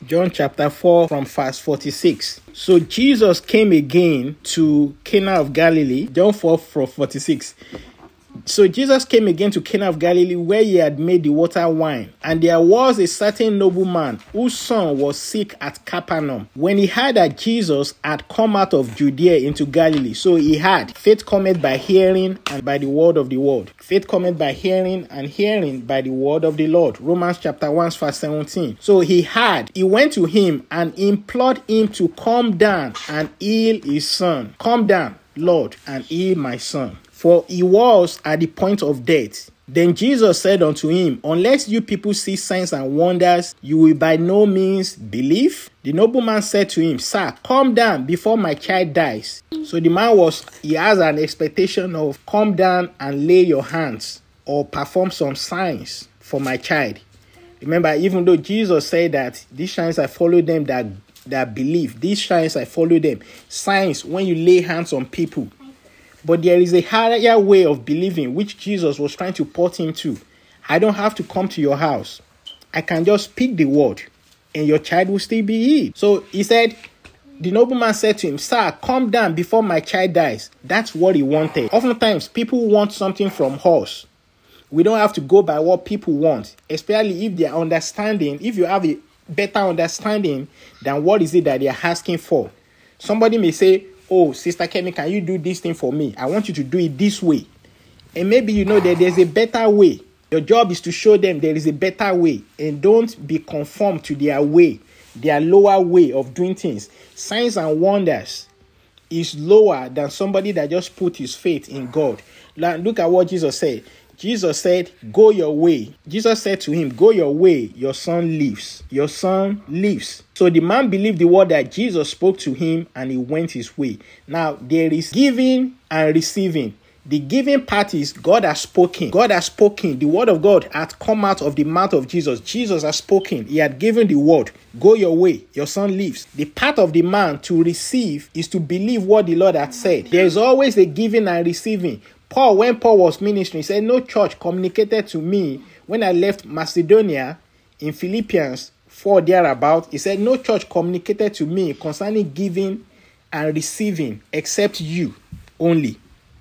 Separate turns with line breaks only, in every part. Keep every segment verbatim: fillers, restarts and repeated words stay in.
John chapter four from verse forty-six. So Jesus came again to Cana of Galilee. John four from forty-six. So Jesus came again to Cana of Galilee, where he had made the water wine. And there was a certain nobleman whose son was sick at Capernaum. When he heard that Jesus had come out of Judea into Galilee, so he had faith cometh by hearing and by the word of the word. Faith cometh by hearing, and hearing by the word of the Lord. Romans chapter one verse seventeen. So he had, he went to him and implored him to come down and heal his son. Come down, Lord, and heal my son, for he was at the point of death. Then Jesus said unto him, unless you people see signs and wonders, you will by no means believe. The nobleman said to him, Sir, come down before my child dies. So the man was, he has an expectation of, come down and lay your hands or perform some signs for my child. Remember, even though Jesus said that these signs I follow them that, that believe, these signs I follow them. Signs when you lay hands on people. But there is a higher way of believing which Jesus was trying to put him to. I don't have to come to your house. I can just speak the word and your child will still be healed. So he said, the nobleman said to him, Sir, come down before my child dies. That's what he wanted. Oftentimes, people want something from us. We don't have to go by what people want, especially if they are understanding, if you have a better understanding than what is it that they are asking for. Somebody may say, oh, Sister Kemi, can you do this thing for me? I want you to do it this way. And maybe you know that there's a better way. Your job is to show them there is a better way. And don't be conformed to their way, their lower way of doing things. Signs and wonders is lower than somebody that just put his faith in God. Look at what Jesus said. Jesus said, go your way. Jesus said to him, go your way, your son lives. Your son lives. So the man believed the word that Jesus spoke to him and he went his way. Now, there is giving and receiving. The giving part is God has spoken. God has spoken. The word of God had come out of the mouth of Jesus. Jesus has spoken. He had given the word. Go your way. Your son lives. The part of the man to receive is to believe what the Lord had said. There is always a giving and receiving. Paul, when Paul was ministering, he said, no church communicated to me when I left Macedonia in Philippians four thereabout. He said, no church communicated to me concerning giving and receiving except you only.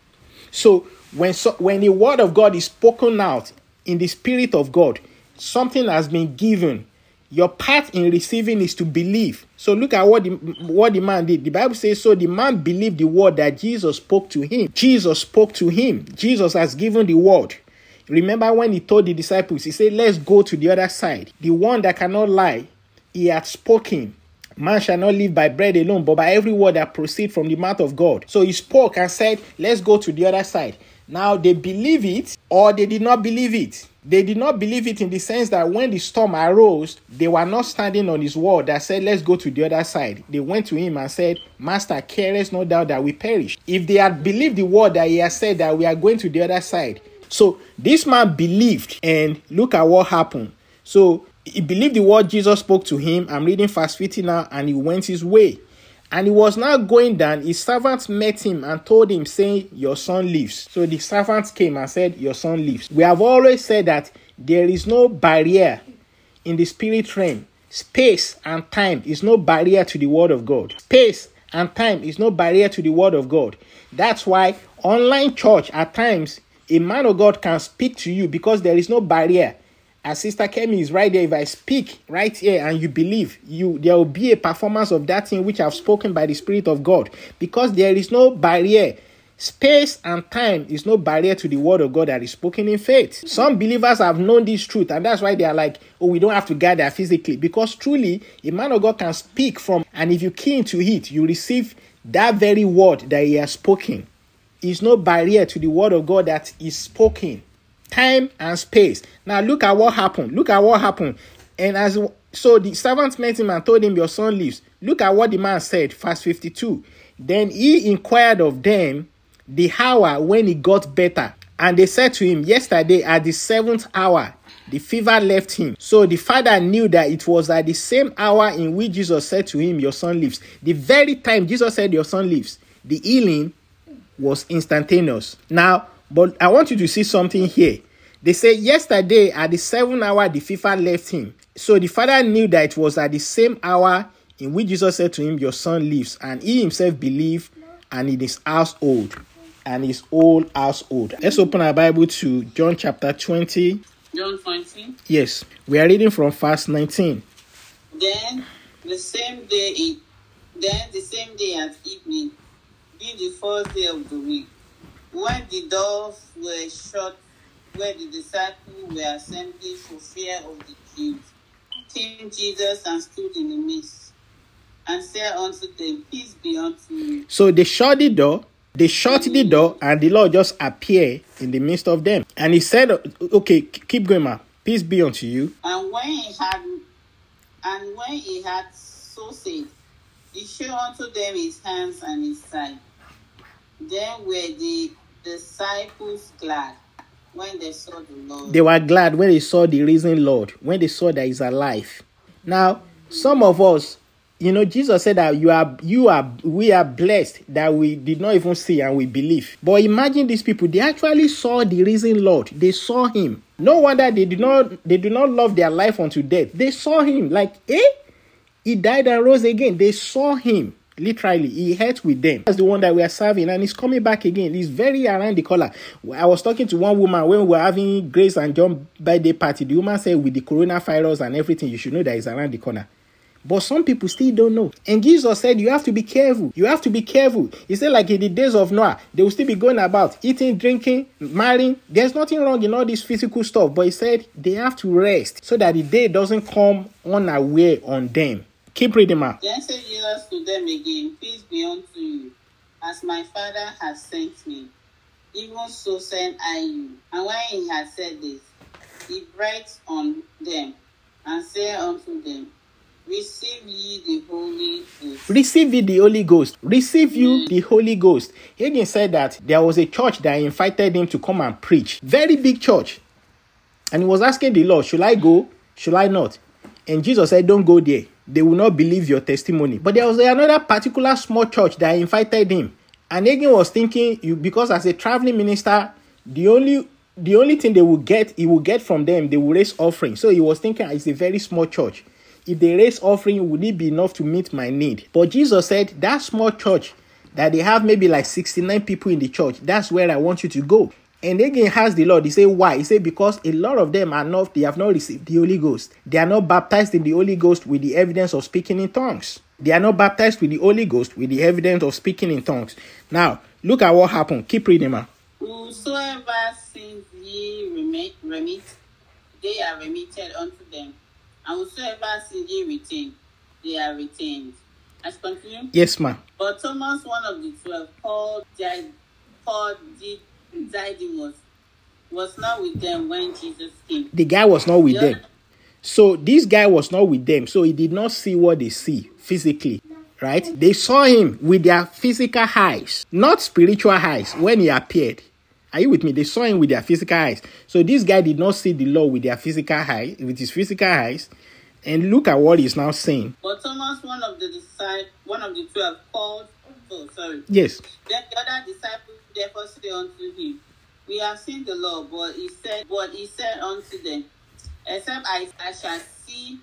So when, so when the word of God is spoken out in the Spirit of God, something has been given. Your part in receiving is to believe. So look at what the, what the man did. The Bible says, so the man believed the word that Jesus spoke to him. Jesus spoke to him. Jesus has given the word. Remember when he told the disciples, he said, let's go to the other side. The one that cannot lie, he had spoken. Man shall not live by bread alone, but by every word that proceeds from the mouth of God. So he spoke and said, let's go to the other side. Now they believe it or they did not believe it. They did not believe it in the sense that when the storm arose, they were not standing on his word that said, let's go to the other side. They went to him and said, Master, carest no doubt that we perish. If they had believed the word that he had said that we are going to the other side. So this man believed, and look at what happened. So he believed the word Jesus spoke to him. I'm reading verse fifty now, and he went his way. And he was now going down. His servants met him and told him, saying, your son lives. So the servants came and said, your son lives. We have always said that there is no barrier in the spirit realm. Space and time is no barrier to the word of God. Space and time is no barrier to the word of God. That's why online church at times, a man of God can speak to you because there is no barrier. As Sister Kemi is right there, if I speak right here and you believe, you there will be a performance of that thing which I've spoken by the Spirit of God. Because there is no barrier. Space and time is no barrier to the word of God that is spoken in faith. Some believers have known this truth, and that's why they are like, oh, we don't have to gather physically. Because truly, a man of God can speak from, and if you key into it, you receive that very word that he has spoken. Is no barrier to the word of God that is spoken. Time and space. Now look at what happened. Look at what happened. And as so the servants met him and told him, your son lives. Look at what the man said, verse fifty-two. Then he inquired of them the hour when he got better. And they said to him, yesterday at the seventh hour, the fever left him. So the father knew that it was at the same hour in which Jesus said to him, your son lives. The very time Jesus said, your son lives, the healing was instantaneous. Now, but I want you to see something here. They say yesterday at the seventh hour, the fever left him. So the Father knew that it was at the same hour in which Jesus said to him, your son lives, and he himself believed, and in his household, and his whole household. Let's open our Bible to John chapter twenty.
John twenty.
Yes, we are reading from verse nineteen.
Then the same day, it, then the same day at evening, being the first day of the week, when the doors were shut, where the disciples were assembling for fear of the Jews, came Jesus and stood in the midst, and said unto them, peace be unto you.
So they shut the door, they shut the door, and the Lord just appeared in the midst of them. And he said, okay, keep going, ma. Peace be unto you.
And when he had and when he had so said, he showed unto them his hands and his side. Then were the disciples glad when they saw the Lord.
They were glad when they saw the risen Lord, when they saw that he's alive. Now, some of us, you know, Jesus said that you are, you are, we are blessed that we did not even see and we believe. But imagine these people, they actually saw the risen Lord. They saw him. No wonder they did not, they do not love their life unto death. They saw him like, eh? He died and rose again. They saw him. Literally, he ate with them. That's the one that we are serving, and he's coming back again. He's very around the corner. I was talking to one woman when we were having Grace and John birthday party. The woman said, with the coronavirus and everything, you should know that he's around the corner. But some people still don't know. And Jesus said, you have to be careful. You have to be careful. He said, like in the days of Noah, they will still be going about eating, drinking, marrying. There's nothing wrong in all this physical stuff. But he said they have to rest so that the day doesn't come unaware on them. Keep reading, ma.
Then said Jesus to them again, peace be unto you. As my Father has sent me, even so send I you. And when he had said this, he breathed on them and said unto them, receive ye the Holy Ghost.
Receive ye the Holy Ghost. Receive you the Holy Ghost. He again said that there was a church that invited him to come and preach. Very big church. And he was asking the Lord, should I go? Should I not? And Jesus said, don't go there. They will not believe your testimony. But there was another particular small church that invited him. And again was thinking, you because as a traveling minister, the only the only thing they will get, he will get from them, they will raise offering. So he was thinking, it's a very small church. If they raise offering, would it be enough to meet my need? But Jesus said, that small church that they have maybe like sixty-nine people in the church, that's where I want you to go. And again has the Lord. He said, why? He said, because a lot of them are not, they have not received the Holy Ghost. They are not baptized in the Holy Ghost with the evidence of speaking in tongues. They are not baptized with the Holy Ghost with the evidence of speaking in tongues. Now, look at what happened. Keep reading, man.
Whosoever sins ye remit, remit, they are remitted unto them. And whosoever sins ye retain, they are retained. Let's continue.
Yes, ma'am.
But Thomas, one of the twelve, called, called Didymus, was not with them when Jesus came.
The guy was not with them. So this guy was not with them. So he did not see what they see physically, right? They saw him with their physical eyes, not spiritual eyes when he appeared. Are you with me? They saw him with their physical eyes. So this guy did not see the Lord with their physical eyes, with his physical eyes. And look at what he's now saying.
But Thomas, one of the disciples, one of the twelve, called. Oh, sorry.
Yes.
Then the other disciples therefore said unto him, we have seen the Lord. But he said, but he said unto them, except I, I shall see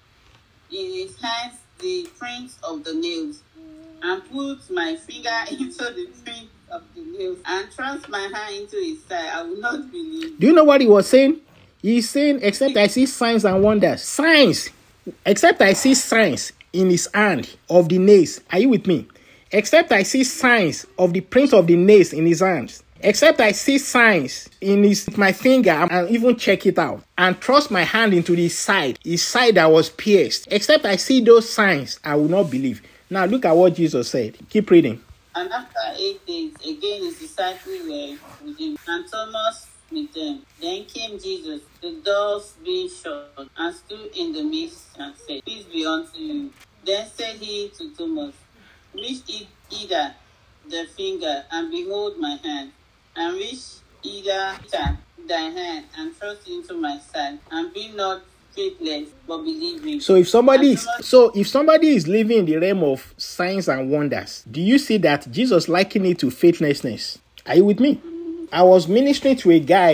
in his hands the prints of the nails, and put my finger into the print of the nails, and thrust my hand into his side, I will not believe.
Do you know what he was saying? He's saying, except I see signs and wonders. Signs. Except I see signs in his hand of the nails. Are you with me? Except I see signs of the print of the nails in his hands. Except I see signs in his my finger and even check it out. And thrust my hand into his side. His side that was pierced. Except I see those signs, I will not believe. Now look at what Jesus said. Keep reading.
And after eight days, again his disciples were with him, and Thomas with them. Then came Jesus, the doors being shut, and stood in the midst and said, peace be unto you. Then said he to Thomas, reach either the finger, and behold my hand, and reach either thy hand, and thrust into my side, and be not faithless, but believing. So if somebody
is so if somebody is living in the realm of signs and wonders, do you see that Jesus likened it to faithlessness? Are you with me? I was ministering to a guy,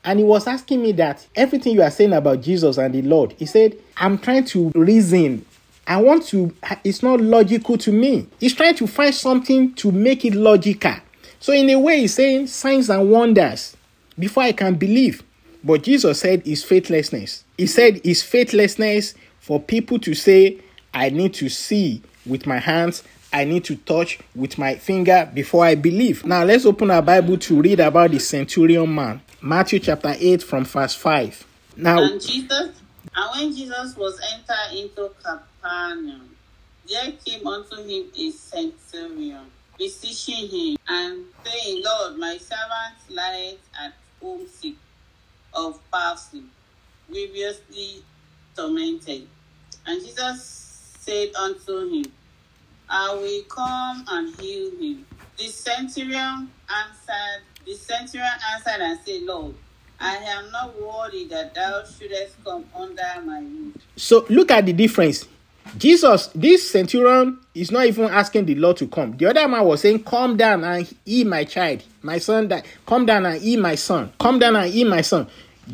And he was asking me that everything you are saying about Jesus and the Lord, he said, I'm trying to reason. I want to, it's not logical to me. He's trying to find something to make it logical. So in a way, he's saying signs and wonders before I can believe. But Jesus said it's faithlessness. He said it's faithlessness for people to say, I need to see with my hands, I need to touch with my finger before I believe. Now let's open our Bible to read about the centurion man. Matthew chapter eight from verse five. Now,
and Jesus, and when Jesus was entered into Capernaum, there came unto him a centurion, beseeching him, and saying, Lord, my servant lieth at home sick of palsy, grievously tormented. And Jesus said unto him, I will come and heal him. The centurion answered, the centurion answered and said, Lord, I am not worthy that thou shouldest come under my roof.
So look at the difference. Jesus, this centurion is not even asking the Lord to come. The other man was saying, come down and heal my child, my son died. Come down and heal my son. Come down and heal my son.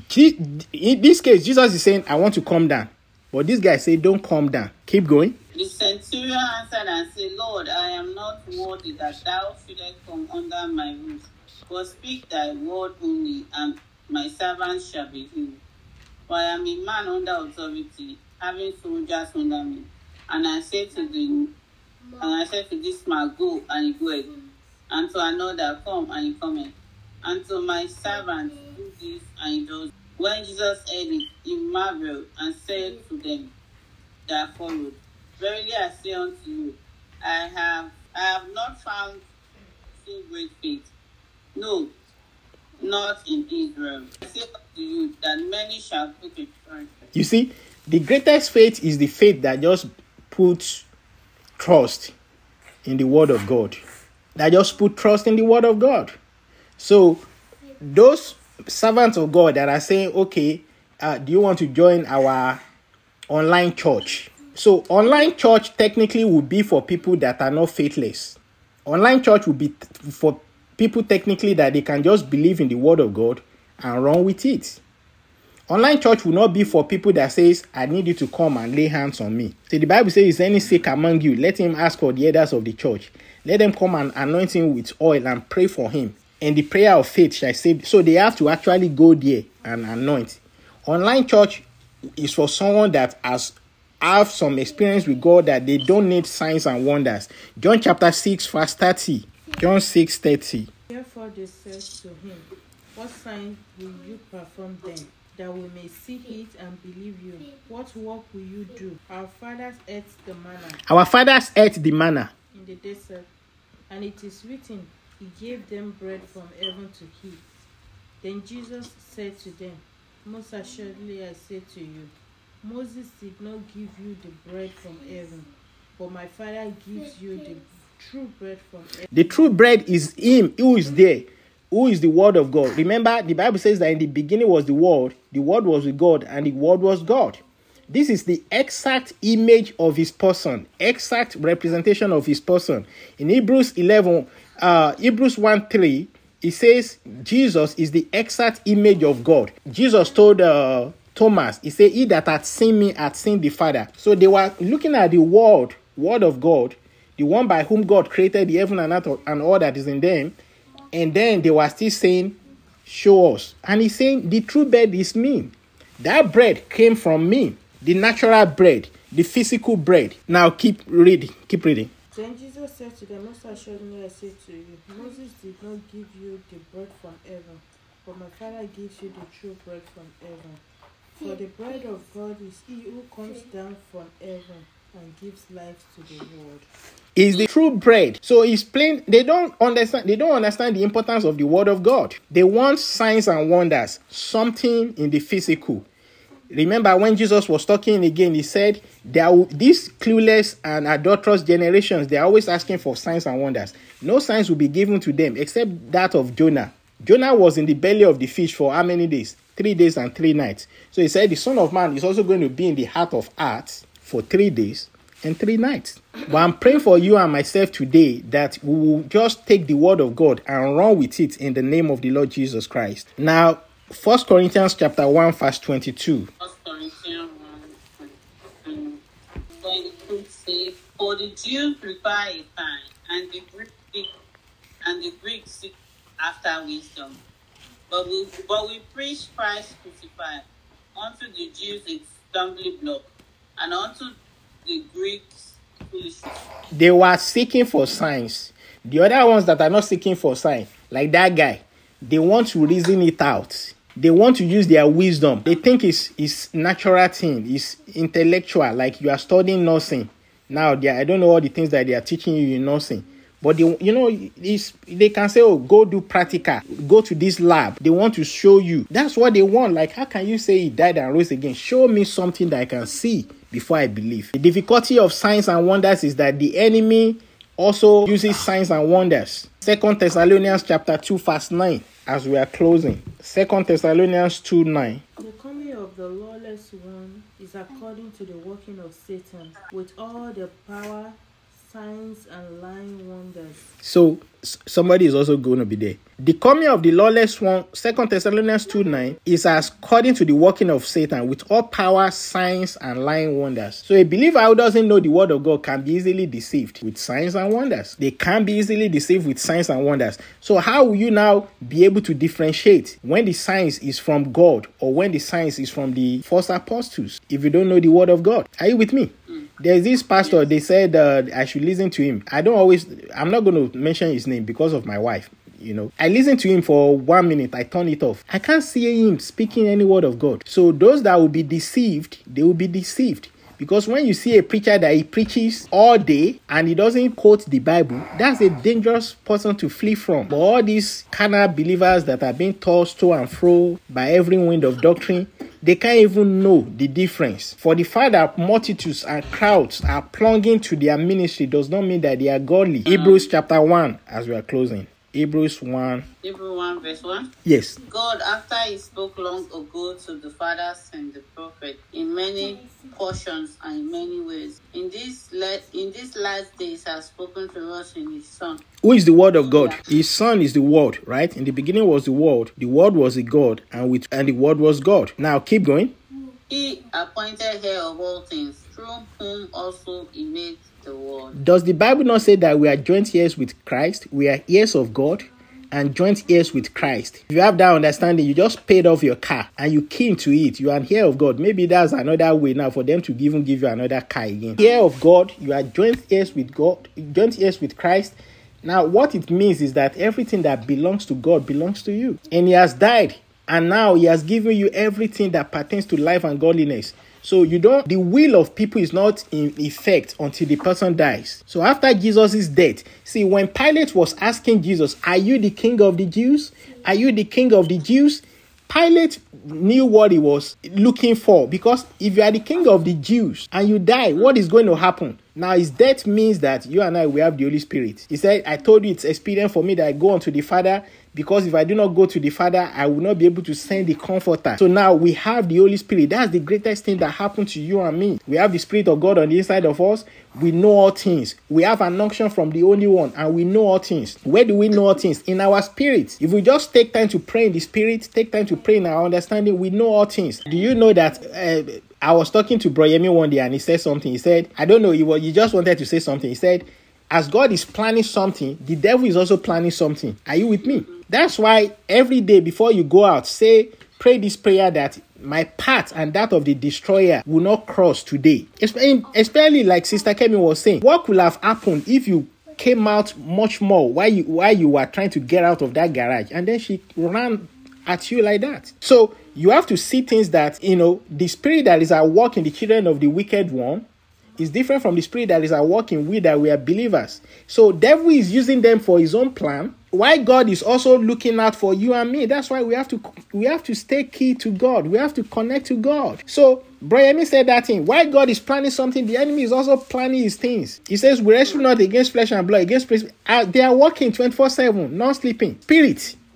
In this case, Jesus is saying, I want to come down. But this guy said, don't come down. Keep going.
The centurion answered and said, Lord, I am not worthy that thou shouldest come under my roof. But speak thy word only, and my servant shall be healed. For I am a man under authority, having soldiers under me. And I said to the and I said to this man, go, and he goeth. And to another, come, and he cometh. And to my servant, do this, and he does. When Jesus heard it, he marveled, and said to them that followed, Verily I say unto you, I have I have not found so great faith. No, not in Israel. I say unto you that many shall put a trust.
You see, the greatest faith is the faith that just puts trust in the word of God. That just put trust in the word of God. So those servants of God that are saying, okay, uh, do you want to join our online church? So online church technically would be for people that are not faithless. Online church would be t- for people technically that they can just believe in the word of God and run with it. Online church will not be for people that says, I need you to come and lay hands on me. So the Bible says, is any sick among you? Let him ask for the elders of the church. Let them come and anoint him with oil and pray for him. And the prayer of faith shall save. So they have to actually go there and anoint. Online church is for someone that has have some experience with God, that they don't need signs and wonders. John chapter six verse thirty. John six thirty.
Therefore they said to him, what sign will you perform then, that we may see it and believe you? What work will you do? Our fathers ate the manna.
Our fathers ate the manna
in the desert, and it is written, he gave them bread from heaven to eat. Then Jesus said to them, most assuredly I say to you, Moses did not give you the bread from heaven, but my Father gives you the true bread from heaven.
The true bread is him who is there, who is the word of God. Remember, the Bible says that in the beginning was the word, the word was with God, and the word was God. This is the exact image of his person, exact representation of his person. In Hebrews eleven, uh, Hebrews one three, it says Jesus is the exact image of God. Jesus told uh, Thomas, he said, he that hath seen me hath seen the Father. So they were looking at the word, word of God, the one by whom God created the heaven and earth and all that is in them. And then they were still saying, show us. And he's saying, the true bread is me. That bread came from me. The natural bread, the physical bread. Now keep reading, keep reading.
Then Jesus said to them, most assuredly I say to you, Moses did not give you the bread from heaven, but my Father gives you the true bread from heaven. For the bread of God is he who comes down from heaven and gives life to the world.
Is the true bread. So it's plain. They don't understand. They don't understand the importance of the word of God. They want signs and wonders, something in the physical. Remember when Jesus was talking again, he said, there are, these clueless and adulterous generations, they are always asking for signs and wonders. No signs will be given to them except that of Jonah. Jonah was in the belly of the fish for how many days? Three days and three nights. So he said the Son of Man is also going to be in the heart of earth for three days and three nights. But I'm praying for you and myself today that we will just take the word of God and run with it in the name of the Lord Jesus Christ. Now, First Corinthians chapter one, verse twenty-two.
First Corinthians one, twenty-two. twenty-two says, for the Jews require a sign, and the Greek seek, and the Greeks seek after wisdom. But we, but we preach Christ crucified, unto the Jews a stumbling block, and unto the Greeks foolishness.
They were seeking for signs. The other ones that are not seeking for signs, like that guy, they want to reason it out. They want to use their wisdom. They think it's, it's natural thing, it's intellectual, like you are studying nursing. Now, they are, I don't know all the things that they are teaching you in nursing. But, they, you know, it's, they can say, oh, go do practical. Go to this lab. They want to show you. That's what they want. Like, how can you say he died and rose again? Show me something that I can see before I believe. The difficulty of signs and wonders is that the enemy also uses signs and wonders. Second Thessalonians chapter two, verse nine, as we are closing. Second Thessalonians two, nine.
The coming of the lawless one is according to the working of Satan, with all the power, signs, and lying wonders.
So, s- somebody is also going to be there. The coming of the lawless one, Second Thessalonians two, nine, is as according to the working of Satan, with all power, signs, and lying wonders. So, a believer who doesn't know the word of God can be easily deceived with signs and wonders. They can be easily deceived with signs and wonders. So, how will you now be able to differentiate when the signs is from God or when the signs is from the false apostles if you don't know the word of God? Are you with me? There's this pastor, they said uh, I should listen to him. I don't always, I'm not going to mention his name because of my wife. You know, I listened to him for one minute, I turn it off. I can't see him speaking any word of God. So those that will be deceived, they will be deceived. Because when you see a preacher that he preaches all day and he doesn't quote the Bible, that's a dangerous person to flee from. But all these carnal believers that are being tossed to and fro by every wind of doctrine, they can't even know the difference. For the fact that multitudes and crowds are plunging to their ministry does not mean that they are godly. Um, Hebrews chapter one, as we are closing. Hebrews one.
Hebrews one, verse one.
Yes.
God, after he spoke long ago to the fathers and the prophet in many portions and in many ways, in this le- in these last days has spoken to us in his Son.
Who is the word of God? His Son is the word, right? In the beginning was the word. The word was a God, and with and the word was God. Now keep going.
He appointed heir of all things, through whom also he made the world.
Does the Bible not say that we are joint heirs with Christ? We are heirs of God and joint heirs with Christ. If you have that understanding, you just paid off your car and you came to it. You are an heir of God. Maybe that's another way now for them to even give you another car again. Heir of God, you are joint heirs with God, joint heirs with Christ. Now, what it means is that everything that belongs to God belongs to you. And he has died. And now he has given you everything that pertains to life and godliness. So you don't, the will of people is not in effect until the person dies. So after Jesus' death, see, when Pilate was asking Jesus, are you the king of the Jews? Are you the king of the Jews? Pilate knew what he was looking for, because if you are the king of the Jews and you die, what is going to happen? Now, his death means that you and I, we have the Holy Spirit. He said, I told you it's expedient for me that I go unto the Father, because if I do not go to the Father, I will not be able to send the Comforter. So now we have the Holy Spirit. That's the greatest thing that happened to you and me. We have the Spirit of God on the inside of us. We know all things. We have an unction from the only one, and we know all things. Where do we know all things? In our spirit. If we just take time to pray in the Spirit, take time to pray in our understanding, we know all things. Do you know that uh, I was talking to Bro Yemi one day and he said something. He said, I don't know, he, was, he just wanted to say something. He said, as God is planning something, the devil is also planning something. Are you with me? That's why every day before you go out, say, pray this prayer that my path and that of the destroyer will not cross today. Especially like Sister Kemi was saying, what could have happened if you came out much more while you, while you were trying to get out of that garage, and then she ran at you like that? So you have to see things that, you know, the spirit that is at work in the children of the wicked one is different from the spirit that is at work in we that we are believers. So devil is using them for his own plan, why God is also looking out for you and me. That's why we have to we have to stay key to God. We have to connect to God. So Brahimi said that thing. Why God is planning something, the enemy is also planning his things. He says, we wrestle not against flesh and blood, against uh, they are working twenty-four seven, not sleeping. Spirit.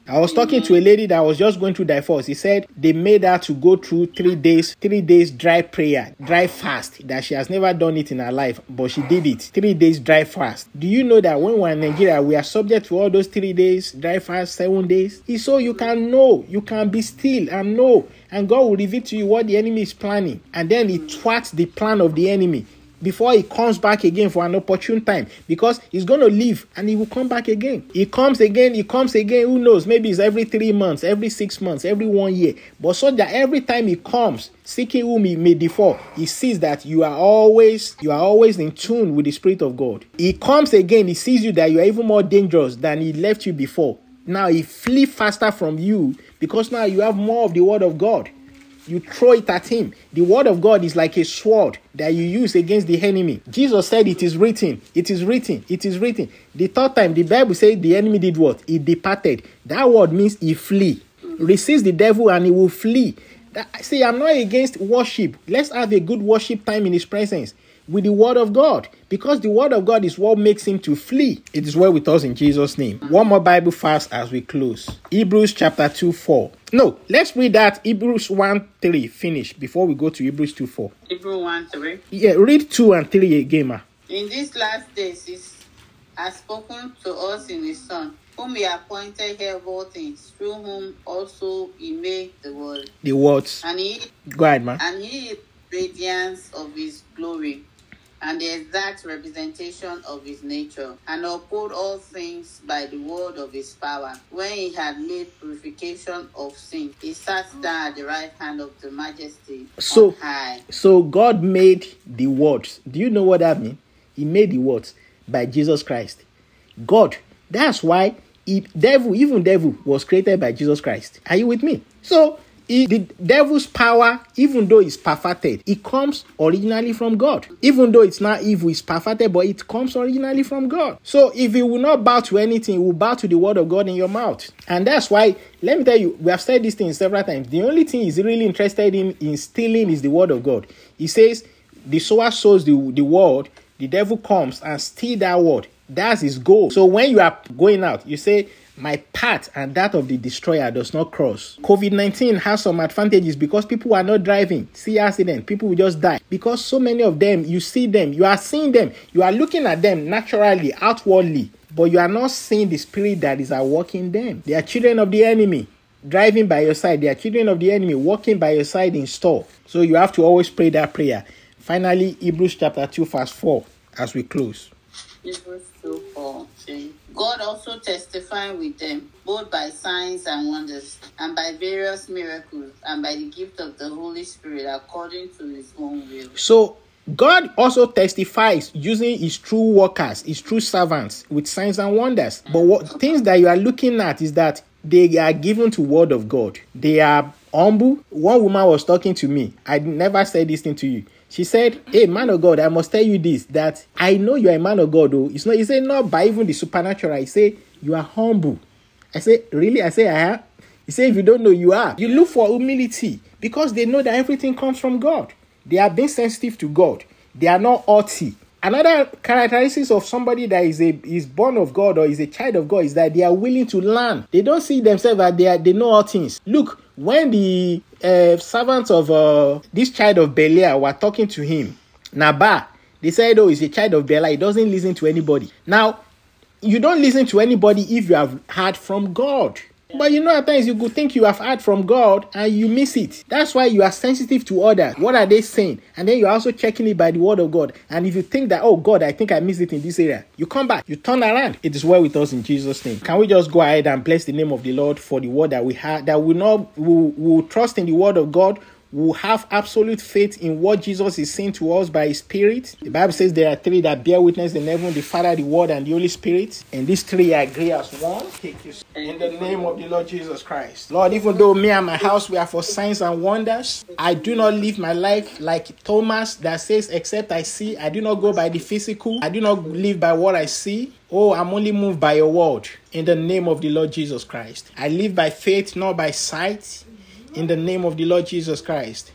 I was talking to a lady that was just going through divorce. He said they made her to go through three days, three days dry prayer, dry fast, that she has never done it in her life, but she did it. Three days dry fast. Do you know that when we're in Nigeria, we are subject to all those three days dry fast, seven days? It's so you can know, you can be still and know, and God will reveal to you what the enemy is planning, and then he thwarts the plan of the enemy before he comes back again for an opportune time, because he's going to leave and he will come back again. He comes again, he comes again, who knows, maybe it's every three months, every six months, every one year, but so that every time he comes, seeking whom he may devour, he sees that you are always, you are always in tune with the Spirit of God. He comes again, he sees you that you are even more dangerous than he left you before. Now he flees faster from you because now you have more of the word of God. You throw it at him. The word of God is like a sword that you use against the enemy. Jesus said, it is written, it is written, it is written. The third time, the Bible says the enemy did what? He departed. That word means he flee. Resist the devil and he will flee. That, see, I'm not against worship. Let's have a good worship time in his presence with the word of God, because the word of God is what makes him to flee. It is well with us in Jesus' name. One more Bible verse as we close. Hebrews chapter two, four. No, let's read that Hebrews one, three. Finish before we go to Hebrews two, four.
Hebrews one, three.
Yeah, read two and three again, ma.
In these last days, he has spoken to us in his Son, whom he appointed heir of all things, through whom also he made the world.
The words.
And he,
go ahead, ma.
And he is the radiance of his glory, and the exact representation of his nature, and uphold all things by the word of his power. When he had made purification of sin, he sat down at the right hand of the Majesty
so,
on high.
So God made the words. Do you know what that means? He made the words by Jesus Christ. God. That's why he, devil, even devil, was created by Jesus Christ. Are you with me? So It, the devil's power, even though it's perfected, it comes originally from God. Even though it's not evil, it's perfected, but it comes originally from God. So if you will not bow to anything, you will bow to the word of God in your mouth. And that's why, let me tell you, we have said this thing several times. The only thing he's really interested in, in stealing is the word of God. He says, the sower sows the, the word, the devil comes and steals that word. That's his goal. So when you are going out, you say, my path and that of the destroyer does not cross. covid nineteen has some advantages because people are not driving. See accident, people will just die. Because so many of them, you see them, you are seeing them, you are looking at them naturally, outwardly, but you are not seeing the spirit that is at work in them. They are children of the enemy, driving by your side. They are children of the enemy, walking by your side in store. So you have to always pray that prayer. Finally, Hebrews chapter two, verse four, as we close.
Hebrews two, four. God also testifying with them, both by signs and wonders, and by various miracles, and by the gift of the Holy Spirit, according to his own will.
So, God also testifies using his true workers, his true servants, with signs and wonders. But what things that you are looking at is that they are given to word of God. They are humble. One woman was talking to me. I never said this thing to you. She said, hey, man of God, I must tell you this, that I know you are a man of God, though. It's not, he said, not by even the supernatural. He said, you are humble. I said, really? I said, I am. He said, if you don't know, you are. You look for humility because they know that everything comes from God. They are being sensitive to God. They are not haughty. Another characteristic of somebody that is a is born of God or is a child of God is that they are willing to learn. They don't see themselves as they are, they know all things. Look, when the uh, servants of uh, this child of Belial were talking to him, Nabal, they said, oh, he's a child of Belial. He doesn't listen to anybody. Now, you don't listen to anybody if you have heard from God. But you know, at times you could think you have heard from God and you miss it. That's why you are sensitive to others. What are they saying? And then you're also checking it by the word of God. And if you think that, oh God, I think I missed it in this area, you come back, you turn around. It is well with us in Jesus' name. Can we just go ahead and bless the name of the Lord for the word that we have, that we know we will trust in the word of God. Will have absolute faith in what Jesus is saying to us by his Spirit. The Bible says there are three that bear witness in heaven, the Father, the Word, and the Holy Spirit. And these three agree as one. Take this in the name of the Lord Jesus Christ. Lord, even though me and my house, we are for signs and wonders, I do not live my life like Thomas that says, except I see. I do not go by the physical. I do not live by what I see. Oh, I'm only moved by your word. In the name of the Lord Jesus Christ. I live by faith, not by sight. In the name of the Lord Jesus Christ.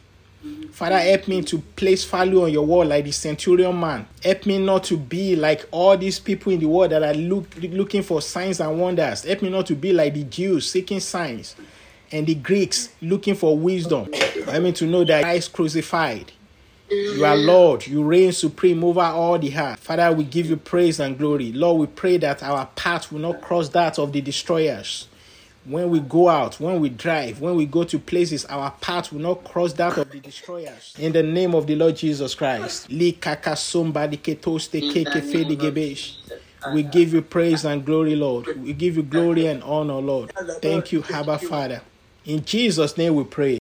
Father, help me to place value on your word like the centurion man. Help me not to be like all these people in the world that are look, looking for signs and wonders. Help me not to be like the Jews seeking signs and the Greeks looking for wisdom. Help me to know that Christ crucified. You are Lord. You reign supreme over all the earth. Father, we give you praise and glory. Lord, we pray that our path will not cross that of the destroyers. When we go out, when we drive, when we go to places, our path will not cross that of the destroyers. In the name of the Lord Jesus Christ. We give you praise and glory, Lord. We give you glory and honor, Lord. Thank you, Abba Father. In Jesus' name we pray.